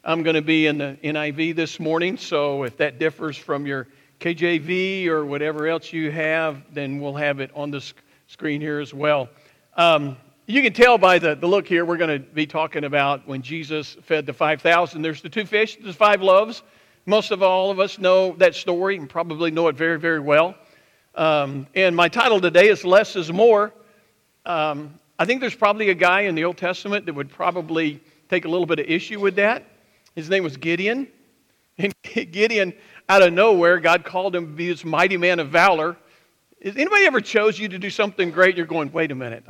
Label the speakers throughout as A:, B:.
A: I'm going to be in the NIV this morning, so if that differs from your KJV or whatever else you have, then we'll have it on the screen here as well. You can tell by the look here, we're going to be talking about when Jesus fed the 5,000. There's the 2 fish, there's 5 loaves. Most of all of us know that story and probably know it very, very well. And my title today is Less is More. I think there's probably a guy in the Old Testament that would probably take a little bit of issue with that. His name was Gideon. And Gideon, out of nowhere, God called him to be this mighty man of valor. Has anybody ever chose you to do something great? You're going, wait a minute.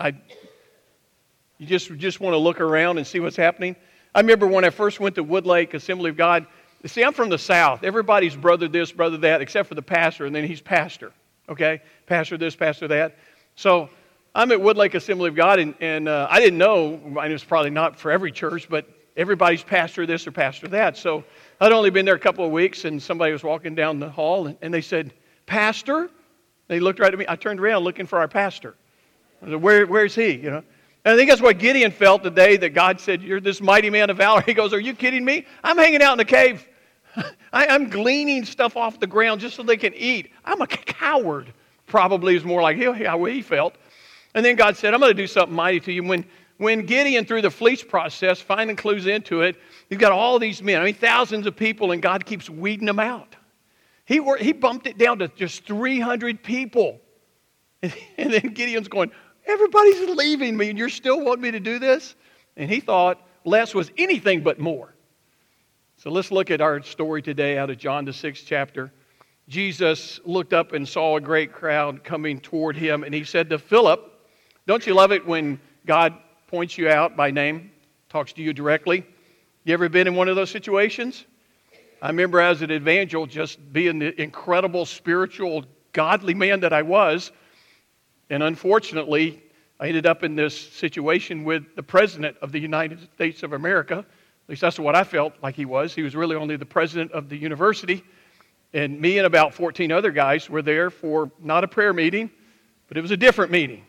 A: You just want to look around and see what's happening. I remember when I first went to Woodlake Assembly of God. See, I'm from the South. Everybody's brother this, brother that, except for the pastor, and then he's pastor. Okay? Pastor this, pastor that. So I'm at Woodlake Assembly of God, and I didn't know, and it's probably not for every church, but everybody's pastor this or pastor that. So I'd only been there a couple of weeks, and somebody was walking down the hall, and they said, Pastor? They looked right at me. I turned around looking for our pastor. I said, where's he? You know. And I think that's what Gideon felt the day that God said, you're this mighty man of valor. He goes, are you kidding me? I'm hanging out in the cave. I'm gleaning stuff off the ground just so they can eat. I'm a coward, probably is more like how he felt. And then God said, I'm going to do something mighty to you. When Gideon, through the fleece process, finally clues into it, you've got all these men, thousands of people, and God keeps weeding them out. He bumped it down to just 300 people. And then Gideon's going, everybody's leaving me, and you're still wanting me to do this? And he thought less was anything but more. So let's look at our story today out of John, the 6th chapter. Jesus looked up and saw a great crowd coming toward him, and he said to Philip, don't you love it when God points you out by name, talks to you directly? You ever been in one of those situations? I remember as an evangel just being the incredible spiritual, godly man that I was. And unfortunately, I ended up in this situation with the President of the United States of America. At least that's what I felt like he was. He was really only the president of the university. And me and about 14 other guys were there for not a prayer meeting, but it was a different meeting.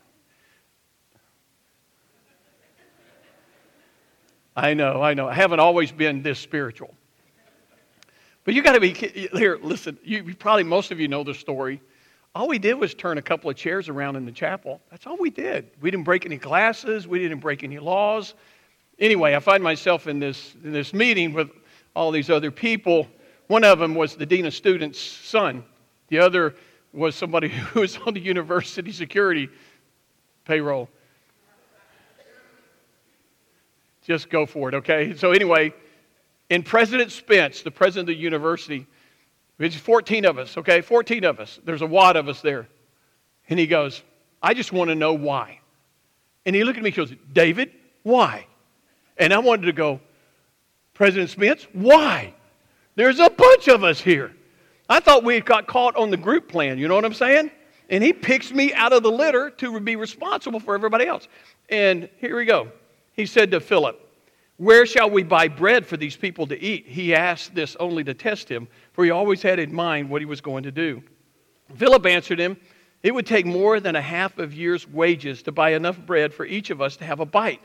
A: I know. I haven't always been this spiritual. But you got to be, here, listen, probably most of you know the story. All we did was turn a couple of chairs around in the chapel. That's all we did. We didn't break any glasses. We didn't break any laws. Anyway, I find myself in this meeting with all these other people. One of them was the dean of students' son. The other was somebody who was on the university security payroll. Just go for it, okay? So anyway, and President Spence, the president of the university, it's 14 of us, okay? 14 of us. There's a wad of us there. And he goes, I just want to know why. And he looked at me and goes, David, why? And I wanted to go, President Spence, why? There's a bunch of us here. I thought we got caught on the group plan, you know what I'm saying? And he picks me out of the litter to be responsible for everybody else. And here we go. He said to Philip, where shall we buy bread for these people to eat? He asked this only to test him, for he always had in mind what he was going to do. Philip answered him, it would take more than a half of year's wages to buy enough bread for each of us to have a bite.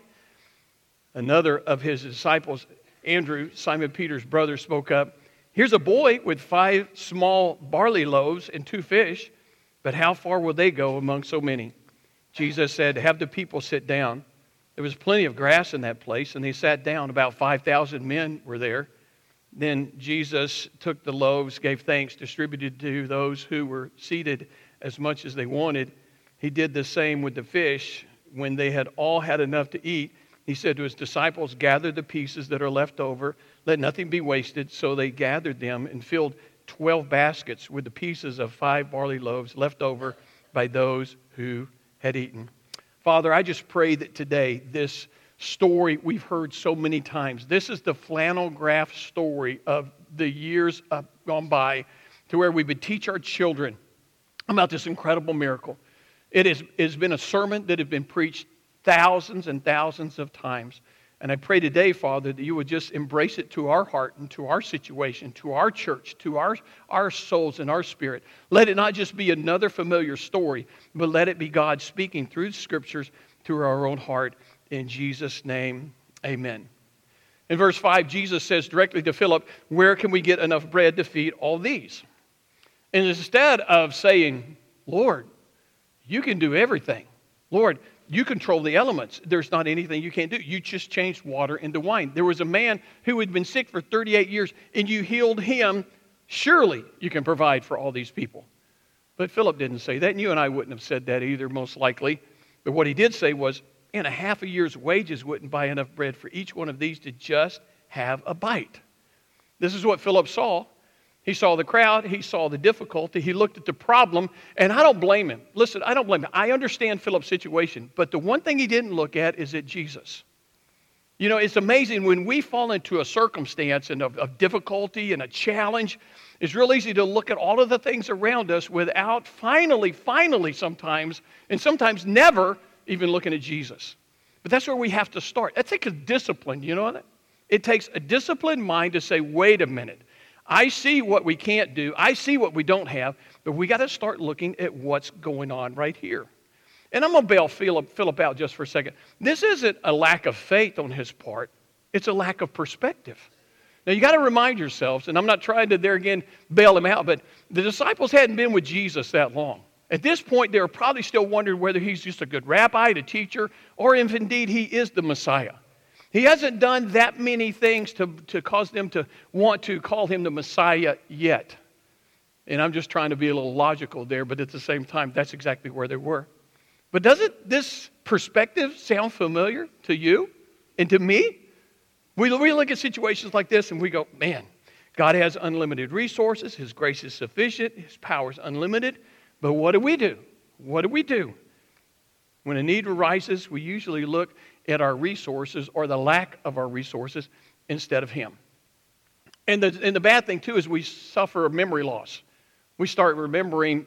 A: Another of his disciples, Andrew, Simon Peter's brother, spoke up. Here's a boy with 5 small barley loaves and 2 fish, but how far will they go among so many? Jesus said, have the people sit down. There was plenty of grass in that place, and they sat down. About 5,000 men were there. Then Jesus took the loaves, gave thanks, distributed to those who were seated as much as they wanted. He did the same with the fish. When they had all had enough to eat, he said to his disciples, gather the pieces that are left over. Let nothing be wasted. So they gathered them and filled 12 baskets with the pieces of 5 barley loaves left over by those who had eaten. Father, I just pray that today, this story we've heard so many times, this is the flannel graph story of the years gone by to where we would teach our children about this incredible miracle. It has been a sermon that has been preached thousands and thousands of times. And I pray today, Father, that you would just embrace it to our heart and to our situation, to our church, to our souls and our spirit. Let it not just be another familiar story, but let it be God speaking through the Scriptures to our own heart. In Jesus' name, amen. In verse 5, Jesus says directly to Philip, where can we get enough bread to feed all these? And instead of saying, Lord, you can do everything. Lord, you control the elements. There's not anything you can't do. You just changed water into wine. There was a man who had been sick for 38 years, and you healed him. Surely you can provide for all these people. But Philip didn't say that, and you and I wouldn't have said that either, most likely. But what he did say was, and a half a year's wages wouldn't buy enough bread for each one of these to just have a bite. This is what Philip saw. He saw the crowd. He saw the difficulty. He looked at the problem, and I don't blame him. Listen, I don't blame him. I understand Philip's situation, but the one thing he didn't look at is at Jesus. You know, it's amazing when we fall into a circumstance and of difficulty and a challenge, it's real easy to look at all of the things around us without finally sometimes, and sometimes never even looking at Jesus. But that's where we have to start. That takes a discipline, you know that? It takes a disciplined mind to say, wait a minute. I see what we can't do. I see what we don't have, but we got to start looking at what's going on right here. And I'm going to bail Philip out just for a second. This isn't a lack of faith on his part. It's a lack of perspective. Now, you got to remind yourselves, and I'm not trying to there again bail him out, but the disciples hadn't been with Jesus that long. At this point, they were probably still wondering whether he's just a good rabbi, a teacher, or if indeed he is the Messiah. He hasn't done that many things to cause them to want to call him the Messiah yet. And I'm just trying to be a little logical there, but at the same time, that's exactly where they were. But doesn't this perspective sound familiar to you and to me? We look at situations like this and we go, man, God has unlimited resources. His grace is sufficient. His power is unlimited. But what do we do? What do we do? When a need arises, we usually look at our resources or the lack of our resources instead of Him. And the bad thing, too, is we suffer memory loss. We start remembering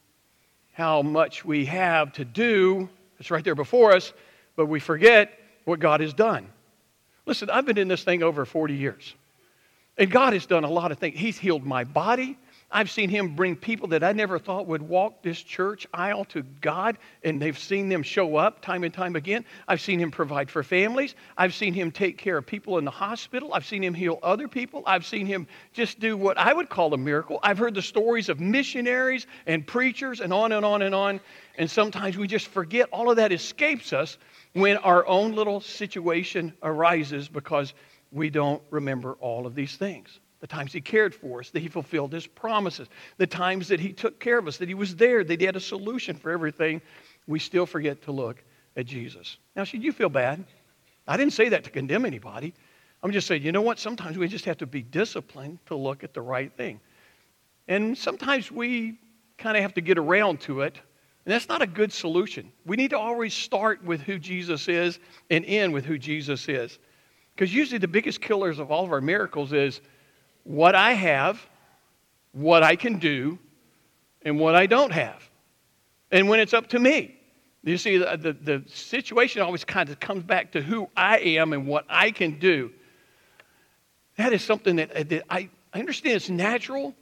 A: how much we have to do. It's right there before us, but we forget what God has done. Listen, I've been in this thing over 40 years. And God has done a lot of things. He's healed my body. I've seen Him bring people that I never thought would walk this church aisle to God, and they've seen them show up time and time again. I've seen Him provide for families. I've seen Him take care of people in the hospital. I've seen Him heal other people. I've seen Him just do what I would call a miracle. I've heard the stories of missionaries and preachers and on and on and on. And sometimes we just forget. All of that escapes us when our own little situation arises because we don't remember all of these things. The times He cared for us, that He fulfilled His promises, the times that He took care of us, that He was there, that He had a solution for everything, we still forget to look at Jesus. Now, should you feel bad? I didn't say that to condemn anybody. I'm just saying, you know what? Sometimes we just have to be disciplined to look at the right thing. And sometimes we kind of have to get around to it, and that's not a good solution. We need to always start with who Jesus is and end with who Jesus is. Because usually the biggest killers of all of our miracles is what I have, what I can do, and what I don't have. And when it's up to me. You see, the situation always kind of comes back to who I am and what I can do. That is something that I understand it's natural,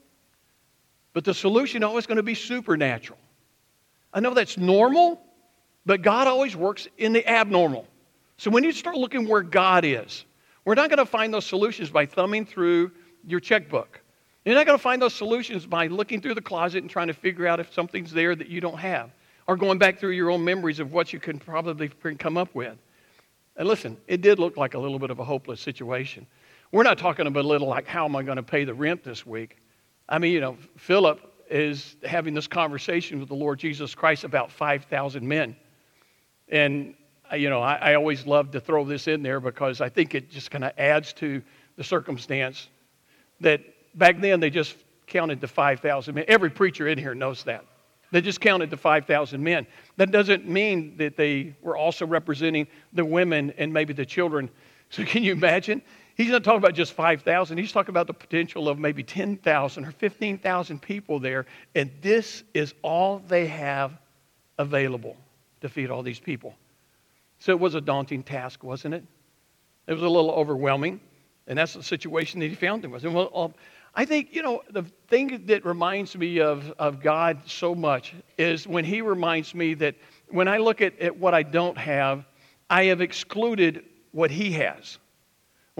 A: but the solution is always going to be supernatural. I know that's normal, but God always works in the abnormal. So when you start looking where God is, we're not going to find those solutions by thumbing through your checkbook. You're not going to find those solutions by looking through the closet and trying to figure out if something's there that you don't have, or going back through your own memories of what you can probably come up with. And listen, it did look like a little bit of a hopeless situation. We're not talking about a little like, how am I going to pay the rent this week? I mean, you know, Philip is having this conversation with the Lord Jesus Christ about 5,000 men. And, you know, I always love to throw this in there because I think it just kind of adds to the circumstance that back then they just counted to 5,000 men. Every preacher in here knows that. They just counted to 5,000 men. That doesn't mean that they were also representing the women and maybe the children. So can you imagine? He's not talking about just 5,000. He's talking about the potential of maybe 10,000 or 15,000 people there. And this is all they have available to feed all these people. So it was a daunting task, wasn't it? It was a little overwhelming. And that's the situation that he found him with. And well, I think, you know, the thing that reminds me of God so much is when He reminds me that when I look at what I don't have, I have excluded what He has.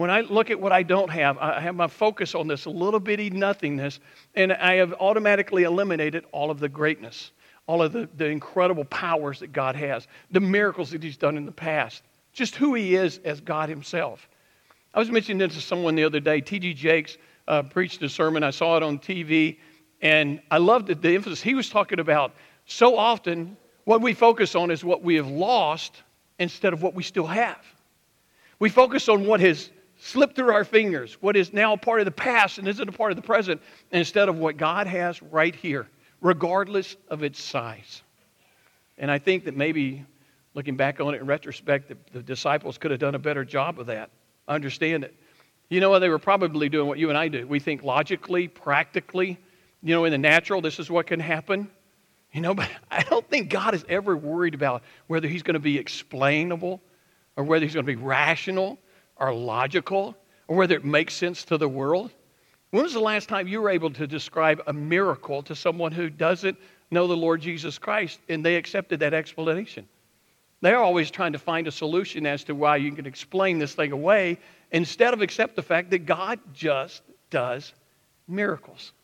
A: When I look at what I don't have, I have my focus on this little bitty nothingness, and I have automatically eliminated all of the greatness, all of the incredible powers that God has, the miracles that He's done in the past, just who He is as God Himself. I was mentioning this to someone the other day. T.D. Jakes preached a sermon. I saw it on TV, and I loved the emphasis. He was talking about so often what we focus on is what we have lost instead of what we still have. We focus on what has slipped through our fingers, what is now a part of the past and isn't a part of the present, instead of what God has right here, regardless of its size. And I think that maybe, looking back on it in retrospect, the disciples could have done a better job of that. I understand it. You know what? They were probably doing what you and I do. We think logically, practically, in the natural, this is what can happen. But I don't think God is ever worried about whether He's going to be explainable or whether He's going to be rational or logical, or whether it makes sense to the world. When was the last time you were able to describe a miracle to someone who doesn't know the Lord Jesus Christ and they accepted that explanation? They're always trying to find a solution as to why you can explain this thing away instead of accept the fact that God just does miracles.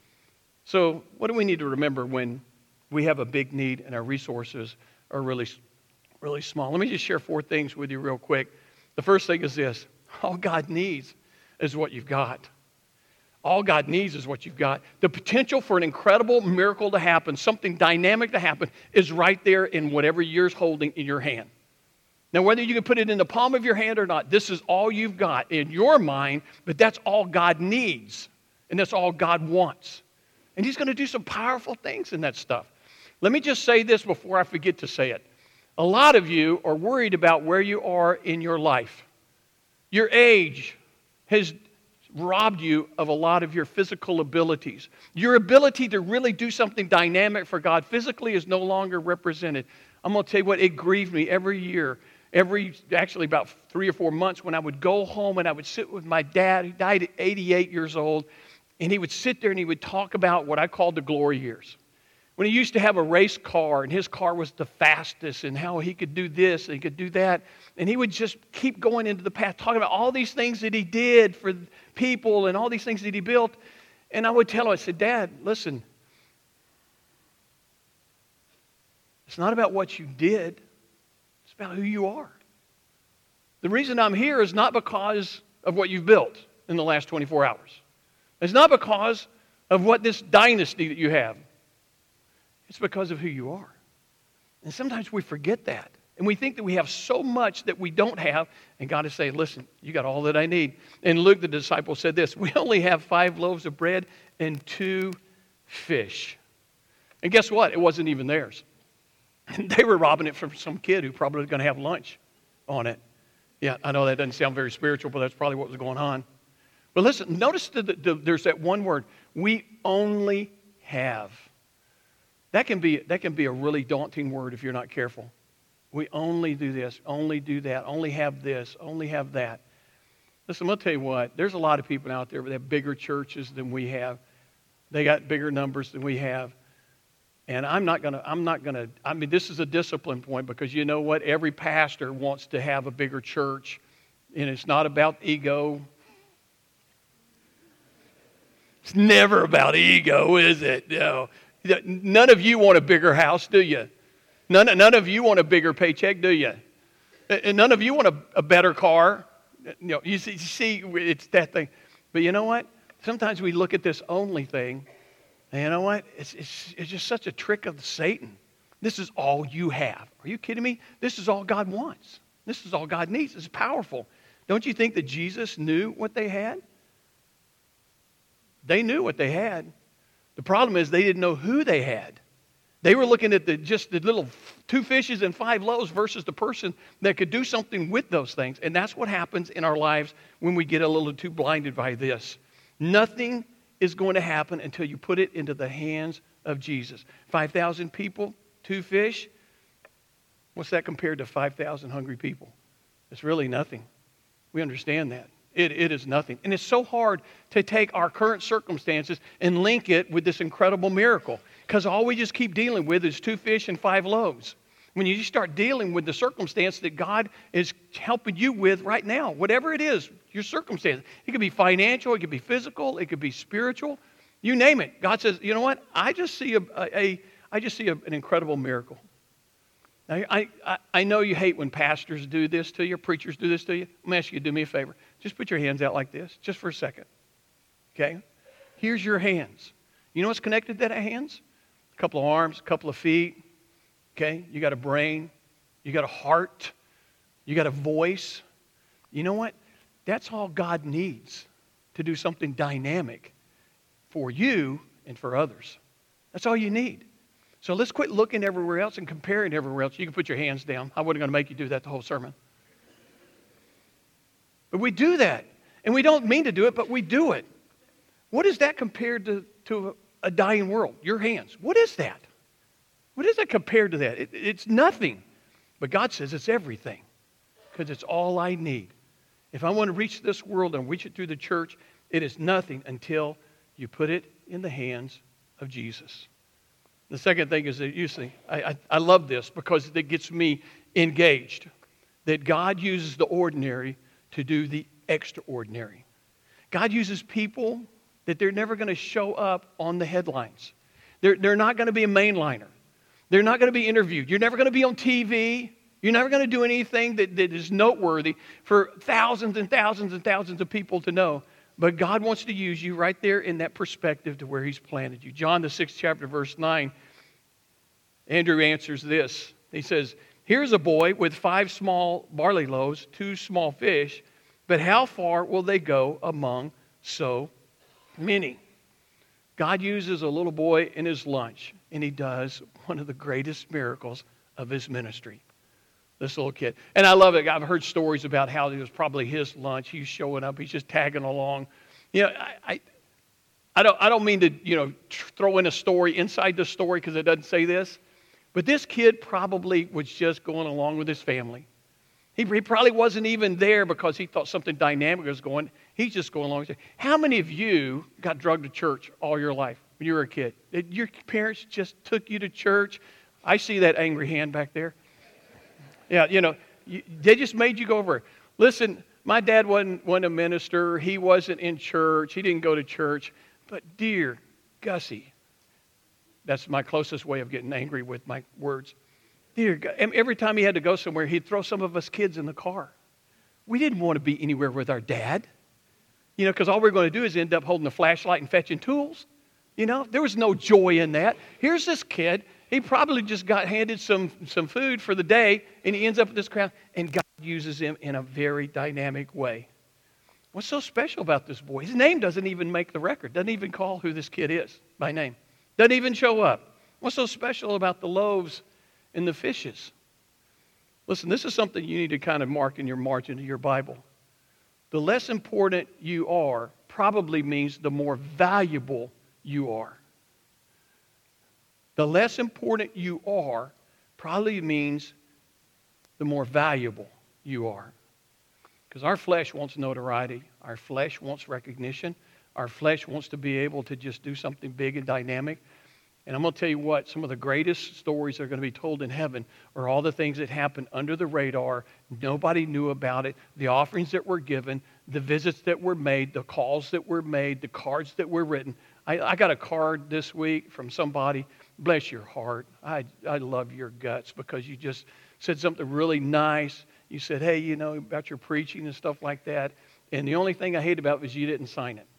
A: So what do we need to remember when we have a big need and our resources are really, really small? Let me just share 4 things with you real quick. The first thing is this: all God needs is what you've got. All God needs is what you've got. The potential for an incredible miracle to happen, something dynamic to happen, is right there in whatever you're holding in your hand. Now, whether you can put it in the palm of your hand or not, this is all you've got in your mind, but that's all God needs, and that's all God wants. And He's going to do some powerful things in that stuff. Let me just say this before I forget to say it. A lot of you are worried about where you are in your life. Your age has robbed you of a lot of your physical abilities. Your ability to really do something dynamic for God physically is no longer represented. I'm going to tell you what, it grieved me every year, actually about 3 or 4 months, when I would go home and I would sit with my dad, who died at 88 years old, and he would sit there and he would talk about what I called the glory years. When he used to have a race car, and his car was the fastest, and how he could do this and he could do that. And he would just keep going into the past, talking about all these things that he did for people and all these things that he built. And I would tell him, I said, Dad, listen, it's not about what you did. It's about who you are. The reason I'm here is not because of what you've built in the last 24 hours. It's not because of what this dynasty that you have. It's because of who you are. And sometimes we forget that. And we think that we have so much that we don't have. And God is saying, listen, you got all that I need. And Luke, the disciple, said this: we only have 5 loaves of bread and 2 fish. And guess what? It wasn't even theirs. They were robbing it from some kid who probably was going to have lunch on it. Yeah, I know that doesn't sound very spiritual, but that's probably what was going on. But listen, notice there's that one word: we only have. That can be a really daunting word if you're not careful. We only do this, only do that, only have this, only have that. Listen, I'm going to tell you what. There's a lot of people out there that have bigger churches than we have. They got bigger numbers than we have. And this is a discipline point, because you know what? Every pastor wants to have a bigger church. And it's not about ego. It's never about ego, is it? No. None of you want a bigger house, do you? None of you want a bigger paycheck, do you? And none of you want a better car. You see, it's that thing. But you know what? Sometimes we look at this only thing, and you know what? It's just such a trick of Satan. This is all you have. Are you kidding me? This is all God wants. This is all God needs. It's powerful. Don't you think that Jesus knew what they had? They knew what they had. The problem is they didn't know who they had. They were looking at just the little 2 fishes and 5 loaves versus the person that could do something with those things. And that's what happens in our lives when we get a little too blinded by this. Nothing is going to happen until you put it into the hands of Jesus. 5,000 people, 2 fish. What's that compared to 5,000 hungry people? It's really nothing. We understand that. It is nothing. And it's so hard to take our current circumstances and link it with this incredible miracle, because all we just keep dealing with is 2 fish and 5 loaves. When you start dealing with the circumstance that God is helping you with right now, whatever it is, your circumstance. It could be financial, it could be physical, it could be spiritual. You name it. God says, you know what? I just see an incredible miracle. Now, I know you hate when pastors do this to you, preachers do this to you. I'm going to ask you to do me a favor. Just put your hands out like this, just for a second. Okay? Here's your hands. You know what's connected to that hands? A couple of arms, a couple of feet. Okay? You got a brain. You got a heart. You got a voice. You know what? That's all God needs to do something dynamic for you and for others. That's all you need. So let's quit looking everywhere else and comparing everywhere else. You can put your hands down. I wasn't going to make you do that the whole sermon. But we do that. And we don't mean to do it, but we do it. What is that compared to a dying world? Your hands. What is that? What is that compared to that? It's nothing. But God says it's everything. Because it's all I need. If I want to reach this world and reach it through the church, it is nothing until you put it in the hands of Jesus. The second thing is that you see, I love this because it gets me engaged. That God uses the ordinary to do the extraordinary. God uses people that they're never going to show up on the headlines. They're not going to be a mainliner. They're not going to be interviewed. You're never going to be on TV. You're never going to do anything that is noteworthy for thousands and thousands and thousands of people to know. But God wants to use you right there in that perspective to where He's planted you. John, the 6th chapter, verse 9, Andrew answers this. He says, here's a boy with 5 small barley loaves, 2 small fish, but how far will they go among so many? God uses a little boy in his lunch, and He does one of the greatest miracles of His ministry. This little kid. And I love it. I've heard stories about how it was probably his lunch. He's showing up. He's just tagging along. You know, I don't mean to, throw in a story inside the story because it doesn't say this. But this kid probably was just going along with his family. He probably wasn't even there because he thought something dynamic was going. He's just going along. How many of you got drugged to church all your life when you were a kid? Your parents just took you to church? I see that angry hand back there. Yeah, they just made you go over. Listen, my dad wasn't a minister. He wasn't in church. He didn't go to church. But dear Gussie, that's my closest way of getting angry with my words. Every time he had to go somewhere, he'd throw some of us kids in the car. We didn't want to be anywhere with our dad. Because all we're going to do is end up holding a flashlight and fetching tools. There was no joy in that. Here's this kid. He probably just got handed some food for the day, and he ends up with this crowd, and God uses him in a very dynamic way. What's so special about this boy? His name doesn't even make the record. Doesn't even call who this kid is by name. Doesn't even show up. What's so special about the loaves and the fishes? Listen, this is something you need to kind of mark in your margin of your Bible. The less important you are probably means the more valuable you are. The less important you are probably means the more valuable you are. Because our flesh wants notoriety. Our flesh wants recognition. Our flesh wants to be able to just do something big and dynamic. And I'm going to tell you what, some of the greatest stories that are going to be told in heaven are all the things that happened under the radar. Nobody knew about it. The offerings that were given, the visits that were made, the calls that were made, the cards that were written. I got a card this week from somebody. Bless your heart. I love your guts because you just said something really nice. You said, hey, about your preaching and stuff like that. And the only thing I hate about it was you didn't sign it.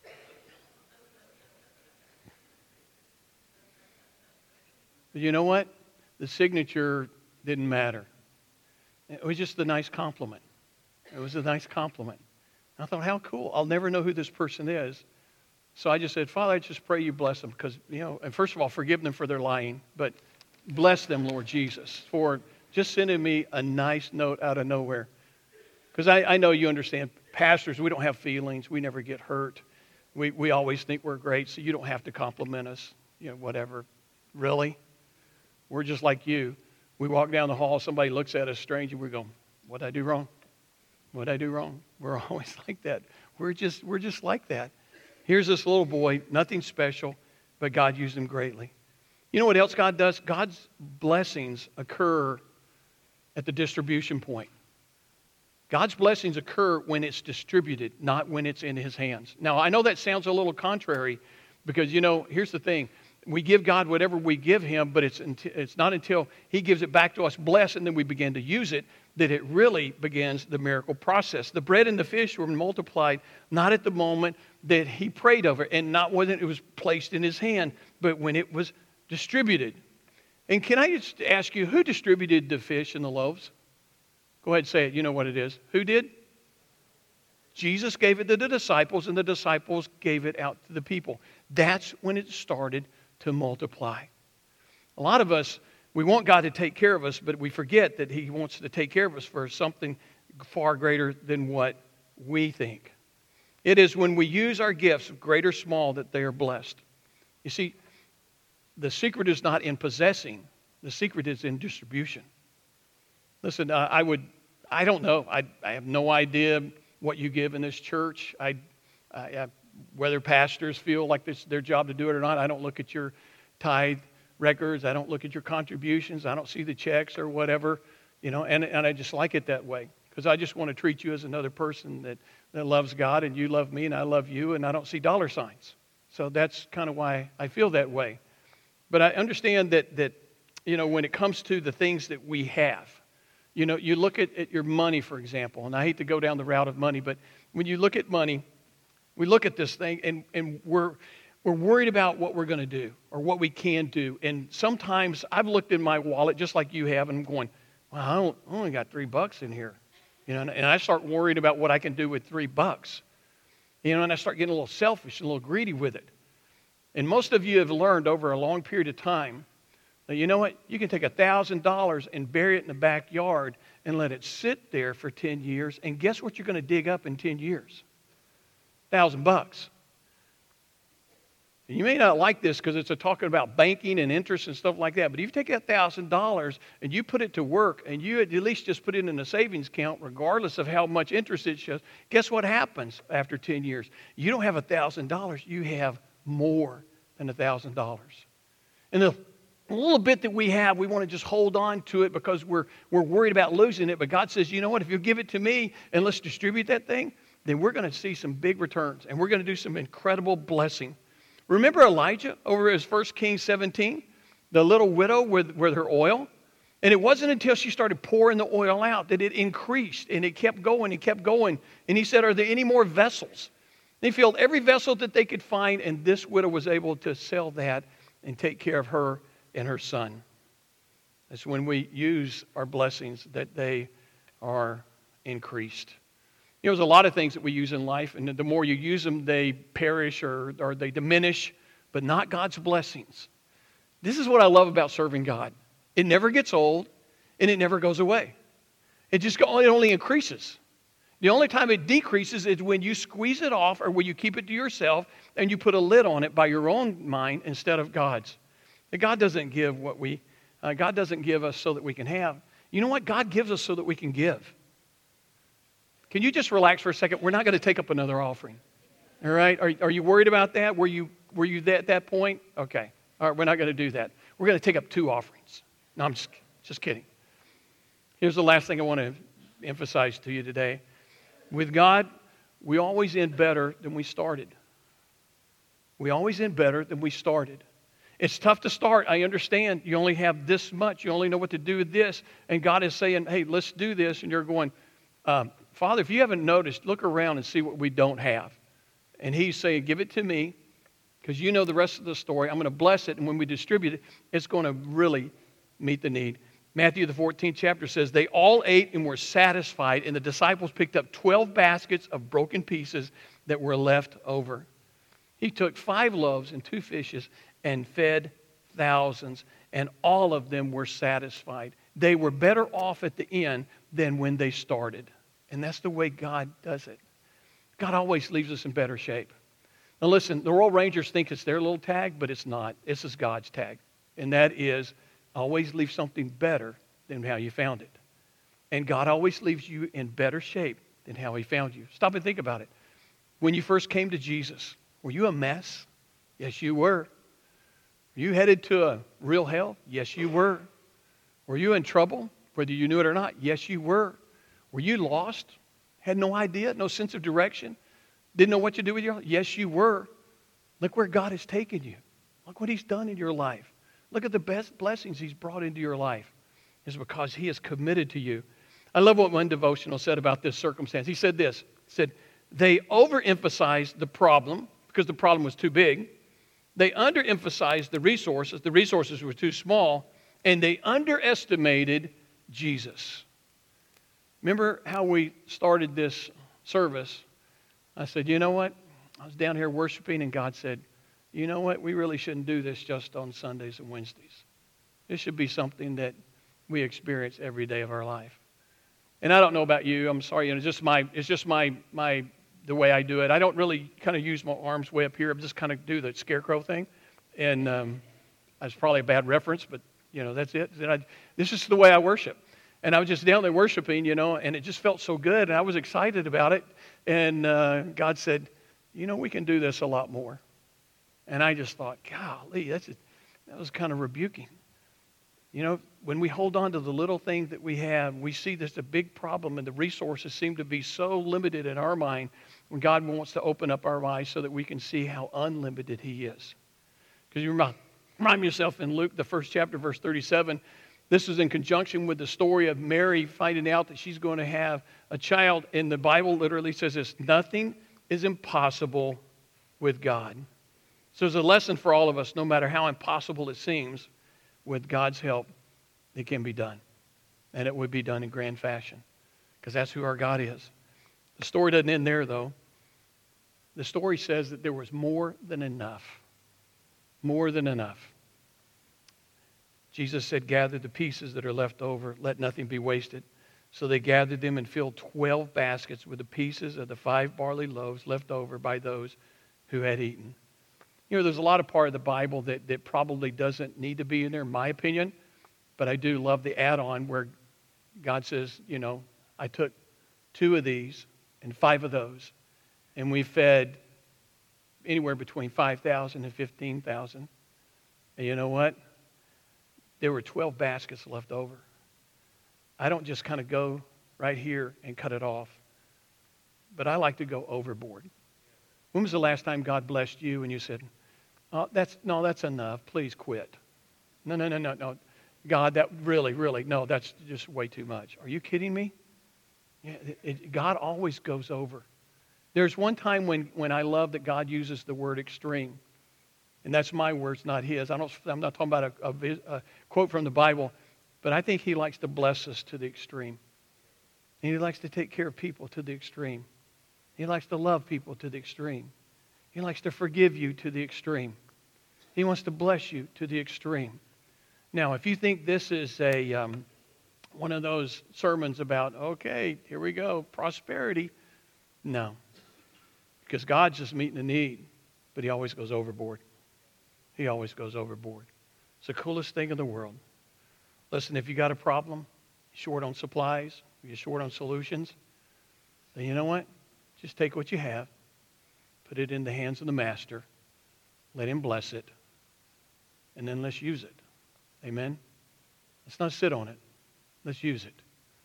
A: But you know what? The signature didn't matter. It was just a nice compliment. It was a nice compliment. I thought, how cool. I'll never know who this person is. So I just said, Father, I just pray you bless them because, and first of all, forgive them for their lying, but bless them, Lord Jesus, for just sending me a nice note out of nowhere. Because I know you understand, pastors, we don't have feelings. We never get hurt. We always think we're great, so you don't have to compliment us, whatever. Really? We're just like you. We walk down the hall, somebody looks at us strange, and we go, what'd I do wrong? What'd I do wrong? We're always like that. We're just like that. Here's this little boy, nothing special, but God used him greatly. You know what else God does? God's blessings occur at the distribution point. God's blessings occur when it's distributed, not when it's in His hands. Now, I know that sounds a little contrary because, here's the thing. We give God whatever we give Him, but it's not until He gives it back to us blessed and then we begin to use it that it really begins the miracle process. The bread and the fish were multiplied not at the moment that He prayed over it, and not when it was placed in His hand, but when it was distributed. And can I just ask you, who distributed the fish and the loaves? Go ahead and say it. You know what it is. Who did? Jesus gave it to the disciples, and the disciples gave it out to the people. That's when it started to multiply. A lot of us, we want God to take care of us, but we forget that He wants to take care of us for something far greater than what we think. It is when we use our gifts, great or small, that they are blessed. You see, the secret is not in possessing. The secret is in distribution. Listen, I don't know. I have no idea what you give in this church. Whether pastors feel like it's their job to do it or not, I don't look at your tithe records. I don't look at your contributions. I don't see the checks or whatever, and I just like it that way because I just want to treat you as another person that loves God, and you love me and I love you, and I don't see dollar signs. So that's kind of why I feel that way. But I understand that when it comes to the things that we have, you look at your money, for example, and I hate to go down the route of money, but when you look at money, we look at this thing and we're worried about what we're going to do or what we can do. And sometimes I've looked in my wallet just like you have, and I'm going, well, I only got $3 in here. And I start worrying about what I can do with $3. And I start getting a little selfish and a little greedy with it. And most of you have learned over a long period of time that, you know what, you can take $1,000 and bury it in the backyard and let it sit there for 10 years. And guess what you're going to dig up in 10 years? $1,000. And you may not like this because it's talking about banking and interest and stuff like that, but if you take that $1,000 and you put it to work and you at least just put it in a savings account regardless of how much interest it shows, guess what happens after 10 years? You don't have $1,000, you have more than $1,000. And the little bit that we have, we want to just hold on to it because we're worried about losing it. But God says, you know what, if you give it to me and let's distribute that thing, then we're going to see some big returns and we're going to do some incredible blessing. Remember Elijah over his 1 Kings 17? The little widow with her oil? And it wasn't until she started pouring the oil out that it increased and it kept going and kept going. And he said, are there any more vessels? They filled every vessel that they could find, and this widow was able to sell that and take care of her and her son. That's when we use our blessings that they are increased. There's a lot of things that we use in life, and the more you use them, they perish or they diminish, but not God's blessings. This is what I love about serving God. It never gets old, and it never goes away. It only increases. The only time it decreases is when you squeeze it off or when you keep it to yourself and you put a lid on it by your own mind instead of God's. God doesn't give God doesn't give us so that we can have. You know what? God gives us so that we can give. Can you just relax for a second? We're not going to take up another offering. All right? Are you worried about that? Were you at that point? Okay. All right, we're not going to do that. We're going to take up 2 offerings. No, I'm just kidding. Here's the last thing I want to emphasize to you today. With God, we always end better than we started. We always end better than we started. It's tough to start. I understand. You only have this much. You only know what to do with this. And God is saying, hey, let's do this. And you're going, Father, if you haven't noticed, look around and see what we don't have. And He's saying, give it to me because you know the rest of the story. I'm going to bless it. And when we distribute it, it's going to really meet the need. Matthew, the 14th chapter says, they all ate and were satisfied, and the disciples picked up 12 baskets of broken pieces that were left over. He took 5 loaves and 2 fishes and fed thousands, and all of them were satisfied. They were better off at the end than when they started. And that's the way God does it. God always leaves us in better shape. Now listen, the Royal Rangers think it's their little tag, but it's not. This is God's tag. And that is, always leave something better than how you found it. And God always leaves you in better shape than how He found you. Stop and think about it. When you first came to Jesus, were you a mess? Yes, you were. you headed to a real hell? Yes, you were. Were you in trouble, whether you knew it or not? Yes, you were. Were you lost? Had no idea, no sense of direction? Didn't know what to do with your life? Yes, you were. Look where God has taken you. Look what He's done in your life. Look at the best blessings He's brought into your life. It's because He is committed to you. I love what one devotional said about this circumstance. He said this. He said, they overemphasized the problem because the problem was too big. They underemphasized the resources. The resources were too small. And they underestimated Jesus. Remember how we started this service? I said, you know what? I was down here worshiping and God said, you know what? We really shouldn't do this just on Sundays and Wednesdays. This should be something that we experience every day of our life. And I don't know about you. I'm sorry. It's just the way I do it. I don't really kind of use my arms way up here. I just kind of do the scarecrow thing. And that's probably a bad reference, but, that's it. This is the way I worship. And I was just down there worshiping, and it just felt so good. And I was excited about it. And God said, we can do this a lot more. And I just thought, golly, that was kind of rebuking. When we hold on to the little things that we have, we see there's a big problem, and the resources seem to be so limited in our mind when God wants to open up our eyes so that we can see how unlimited He is. Because you remind yourself in Luke, the first chapter, verse 37, this is in conjunction with the story of Mary finding out that she's going to have a child. And the Bible literally says this, nothing is impossible with God. So there's a lesson for all of us, no matter how impossible it seems, with God's help, it can be done. And it would be done in grand fashion, because that's who our God is. The story doesn't end there, though. The story says that there was more than enough. More than enough. Jesus said, gather the pieces that are left over. Let nothing be wasted. So they gathered them and filled 12 baskets with the pieces of the 5 barley loaves left over by those who had eaten. There's a lot of part of the Bible that probably doesn't need to be in there, in my opinion. But I do love the add-on where God says, I took 2 of these and 5 of those. And we fed anywhere between 5,000 and 15,000. And you know what? There were 12 baskets left over. I don't just kind of go right here and cut it off. But I like to go overboard. When was the last time God blessed you and you said, that's enough. Please quit. No. God, that really, no, that's just way too much. Are you kidding me? Yeah, God always goes over. There's one time when I love that God uses the word extreme. And that's my words, not His. I'm not talking about a quote from the Bible, but I think He likes to bless us to the extreme. And He likes to take care of people to the extreme. He likes to love people to the extreme. He likes to forgive you to the extreme. He wants to bless you to the extreme. Now, if you think this is one of those sermons about, okay, here we go, prosperity, no. Because God's just meeting the need, but He always goes overboard. He always goes overboard. It's the coolest thing in the world. Listen, if you got a problem, short on supplies, you're short on solutions, then you know what? Just take what you have, put it in the hands of the Master, let Him bless it, and then let's use it. Amen? Let's not sit on it. Let's use it.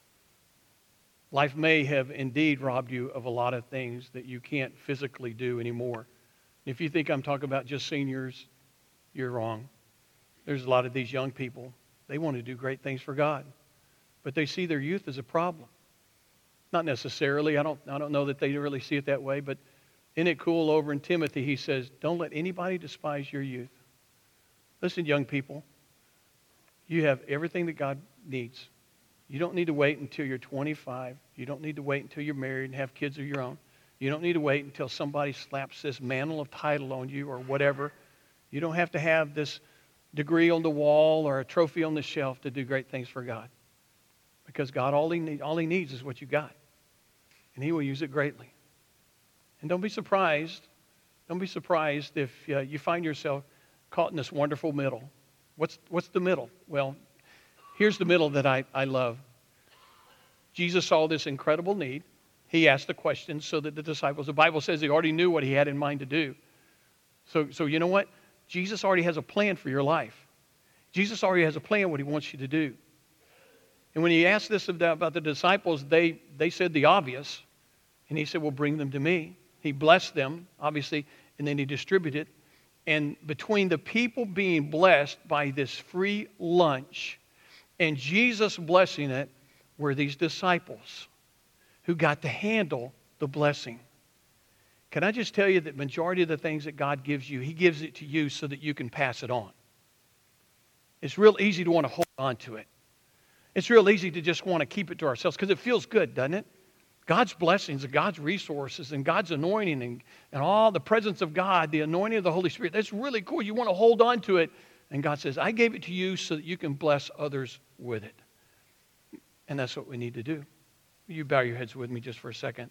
A: Life may have indeed robbed you of a lot of things that you can't physically do anymore. If you think I'm talking about just seniors, you're wrong. There's a lot of these young people, they want to do great things for God, but they see their youth as a problem. Not necessarily. I don't know that they really see it that way, but isn't it cool over in Timothy, he says, don't let anybody despise your youth. Listen, young people, you have everything that God needs. You don't need to wait until you're 25. You don't need to wait until you're married and have kids of your own. You don't need to wait until somebody slaps this mantle of title on you or whatever. You don't have to have this degree on the wall or a trophy on the shelf to do great things for God. Because God, all He needs is what you got. And He will use it greatly. And don't be surprised. Don't be surprised if you find yourself caught in this wonderful middle. What's the middle? Well, here's the middle that I love. Jesus saw this incredible need. He asked the question so that the disciples, the Bible says He already knew what He had in mind to do. So you know what? Jesus already has a plan for your life. Jesus already has a plan what he wants you to do. And when he asked this about the disciples, they said the obvious. And he said, well, bring them to me. He blessed them, obviously, and then he distributed. And between the people being blessed by this free lunch and Jesus blessing it were these disciples who got to handle the blessing. Can I just tell you that majority of the things that God gives you, he gives it to you so that you can pass it on. It's real easy to want to hold on to it. It's real easy to just want to keep it to ourselves because it feels good, doesn't it? God's blessings and God's resources and God's anointing and all the presence of God, the anointing of the Holy Spirit, that's really cool. You want to hold on to it. And God says, I gave it to you so that you can bless others with it. And that's what we need to do. You bow your heads with me just for a second.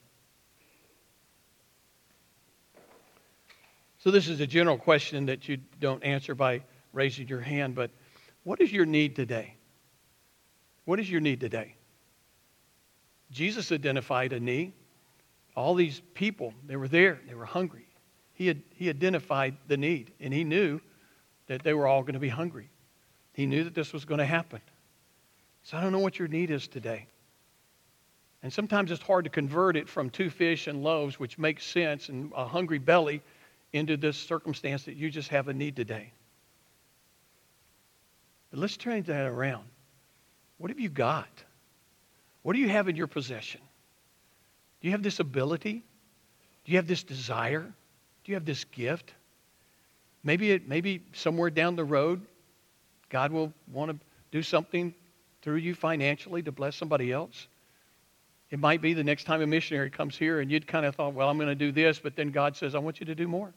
A: So this is a general question that you don't answer by raising your hand, but what is your need today? What is your need today? Jesus identified a need. All these people, they were there. They were hungry. He identified the need, and he knew that they were all going to be hungry. He knew that this was going to happen. So I don't know what your need is today. And sometimes it's hard to convert it from 2 fish and loaves, which makes sense, and a hungry belly, into this circumstance that you just have a need today. But let's turn that around. What have you got? What do you have in your possession? Do you have this ability? Do you have this desire? Do you have this gift? Maybe somewhere down the road, God will want to do something through you financially to bless somebody else. It might be the next time a missionary comes here and you'd kind of thought, well, I'm going to do this, but then God says, I want you to do more.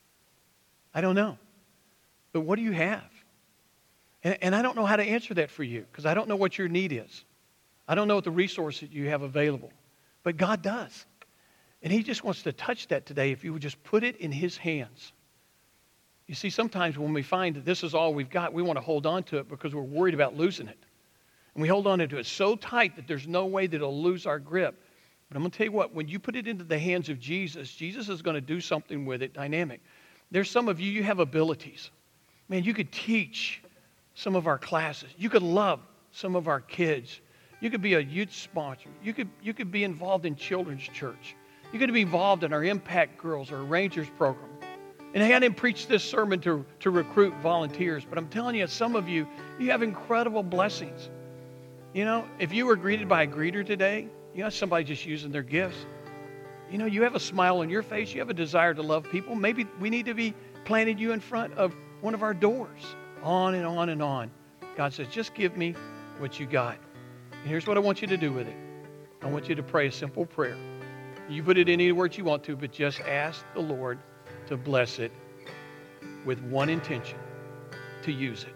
A: I don't know. But what do you have? And I don't know how to answer that for you because I don't know what your need is. I don't know what the resources you have available. But God does. And he just wants to touch that today if you would just put it in his hands. You see, sometimes when we find that this is all we've got, we want to hold on to it because we're worried about losing it. And we hold on to it so tight that there's no way that it'll lose our grip. But I'm going to tell you what, when you put it into the hands of Jesus, Jesus is going to do something with it dynamic. There's some of you, you have abilities. Man, you could teach some of our classes. You could love some of our kids. You could be a youth sponsor. You could be involved in children's church. You could be involved in our Impact Girls or Rangers program. And I didn't preach this sermon to recruit volunteers, but I'm telling you, some of you, you have incredible blessings. You know, if you were greeted by a greeter today, you know, somebody just using their gifts. You know, you have a smile on your face. You have a desire to love people. Maybe we need to be planting you in front of one of our doors. On and on and on. God says, just give me what you got. And here's what I want you to do with it. I want you to pray a simple prayer. You put it in any words you want to, but just ask the Lord to bless it with one intention, to use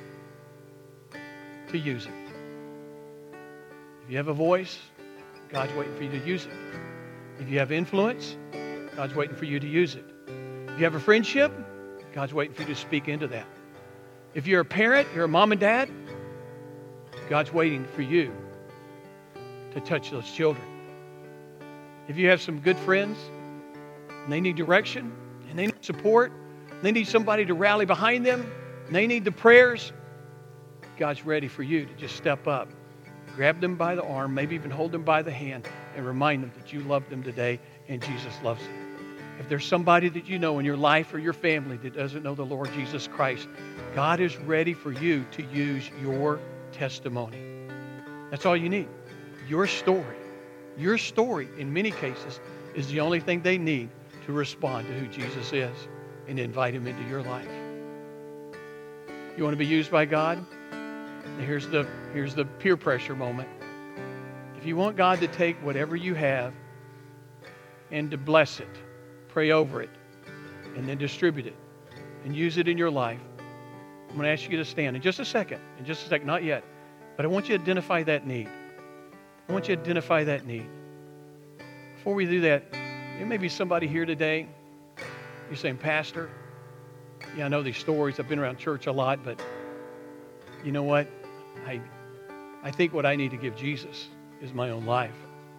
A: it. To use it. If you have a voice, God's waiting for you to use it. If you have influence, God's waiting for you to use it. If you have a friendship, God's waiting for you to speak into that. If you're a parent, you're a mom and dad, God's waiting for you to touch those children. If you have some good friends and they need direction and they need support, they need somebody to rally behind them, and they need the prayers, God's ready for you to just step up, grab them by the arm, maybe even hold them by the hand, and remind them that you love them today and Jesus loves them. If there's somebody that you know in your life or your family that doesn't know the Lord Jesus Christ, God is ready for you to use your testimony. That's all you need. Your story. Your story, in many cases, is the only thing they need to respond to who Jesus is and invite him into your life. You want to be used by God? Here's the peer pressure moment. If you want God to take whatever you have and to bless it, pray over it, and then distribute it, and use it in your life, I'm going to ask you to stand in just a second, not yet, but I want you to identify that need. I want you to identify that need. Before we do that, there may be somebody here today, you're saying, Pastor, yeah, I know these stories, I've been around church a lot, but you know what? I think what I need to give Jesus is my own life.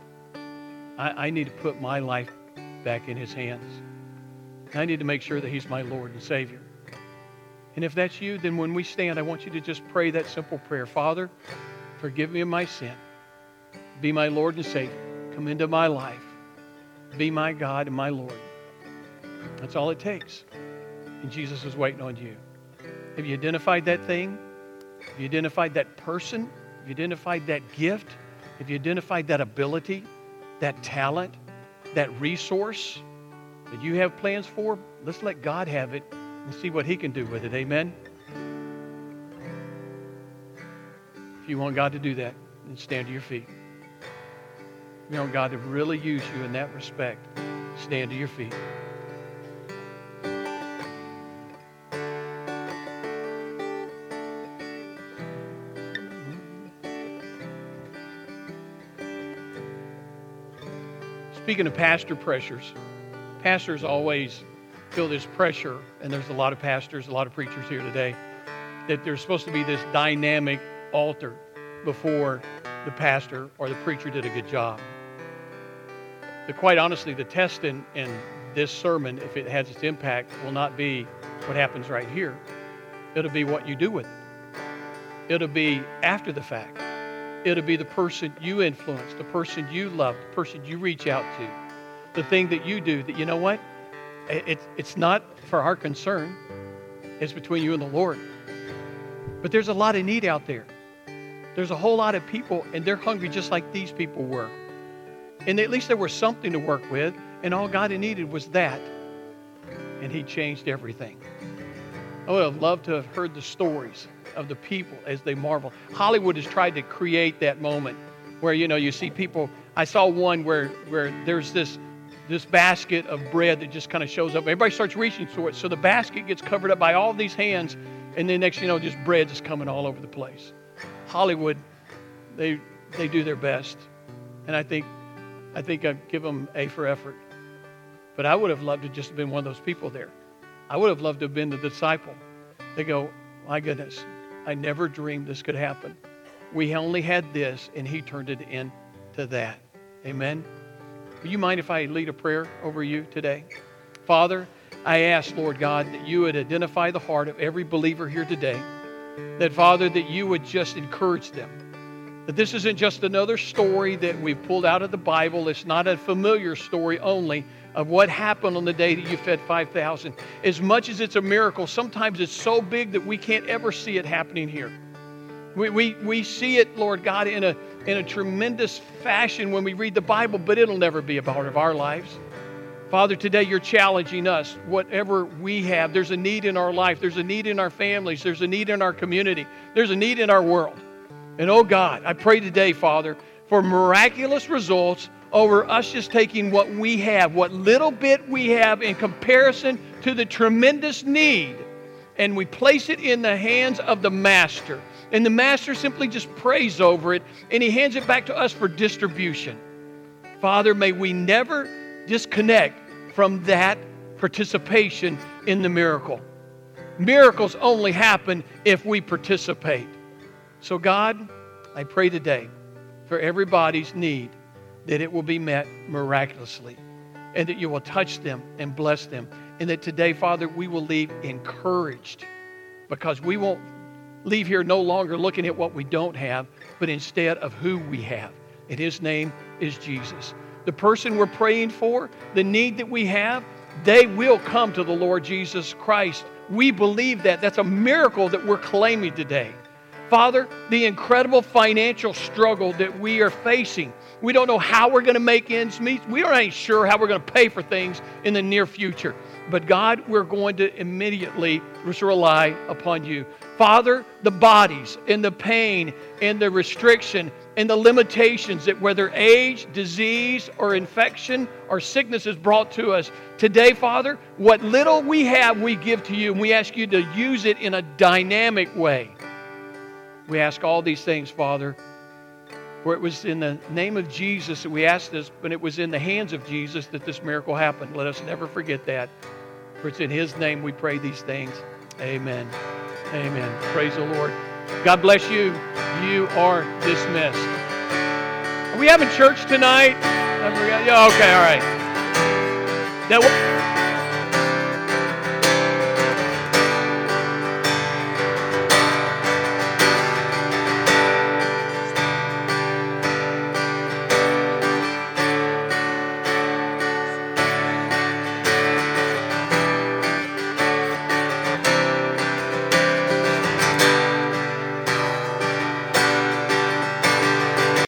A: I need to put my life back in his hands. I need to make sure that he's my Lord and Savior. And if that's you, then when we stand, I want you to just pray that simple prayer. Father, forgive me of my sin. Be my Lord and Savior. Come into my life. Be my God and my Lord. That's all it takes. And Jesus is waiting on you. Have you identified that thing? Have you identified that person? Have you identified that gift? Have you identified that ability, that talent, that resource that you have plans for? Let's let God have it and see what He can do with it. Amen? If you want God to do that, then stand to your feet. If you want God to really use you in that respect, stand to your feet. Speaking of pastor pressures, pastors always feel this pressure, and there's a lot of pastors, a lot of preachers here today, that there's supposed to be this dynamic altar before the pastor or the preacher did a good job. But quite honestly, the test in this sermon, if it has its impact, will not be what happens right here. It'll be what you do with it. It'll be after the fact. It'll be the person you influence, the person you love, the person you reach out to, the thing that you do that, you know what? It's not for our concern. It's between you and the Lord. But there's a lot of need out there. There's a whole lot of people, and they're hungry just like these people were. And at least there was something to work with, and all God needed was that. And He changed everything. I would have loved to have heard the stories of the people as they marvel. Hollywood has tried to create that moment where, you see people. I saw one where there's this basket of bread that just kind of shows up. Everybody starts reaching for it. So the basket gets covered up by all these hands, and then next just bread is coming all over the place. Hollywood, they do their best. And I think I'd give them A for effort. But I would have loved to just have been one of those people there. I would have loved to have been the disciple. They go, my goodness, I never dreamed this could happen. We only had this, and He turned it into that. Amen? Will you mind if I lead a prayer over you today? Father, I ask, Lord God, that you would identify the heart of every believer here today. That, Father, that you would just encourage them. That this isn't just another story that we've pulled out of the Bible. It's not a familiar story only of what happened on the day that you fed 5,000. As much as it's a miracle, sometimes it's so big that we can't ever see it happening here. We see it, Lord God, in a tremendous fashion when we read the Bible, but it'll never be a part of our lives. Father, today you're challenging us. Whatever we have, there's a need in our life. There's a need in our families. There's a need in our community. There's a need in our world. And oh God, I pray today, Father, for miraculous results over us just taking what we have, what little bit we have in comparison to the tremendous need, and we place it in the hands of the Master. And the Master simply just prays over it, and He hands it back to us for distribution. Father, may we never disconnect from that participation in the miracle. Miracles only happen if we participate. So God, I pray today for everybody's need that it will be met miraculously, and that you will touch them and bless them. And that today, Father, we will leave encouraged, because we won't leave here no longer looking at what we don't have, but instead of who we have. And His name is Jesus. The person we're praying for, the need that we have, they will come to the Lord Jesus Christ. We believe that. That's a miracle that we're claiming today. Father, the incredible financial struggle that we are facing, we don't know how we're going to make ends meet. We aren't even sure how we're going to pay for things in the near future. But God, we're going to immediately just rely upon you. Father, the bodies and the pain and the restriction and the limitations that whether age, disease, or infection or sickness is brought to us. Today, Father, what little we have, we give to you, and we ask you to use it in a dynamic way. We ask all these things, Father, for it was in the name of Jesus that we asked this, but it was in the hands of Jesus that this miracle happened. Let us never forget that. For it's in His name we pray these things. Amen. Amen. Praise the Lord. God bless you. You are dismissed. Are we having church tonight? Okay, all right. That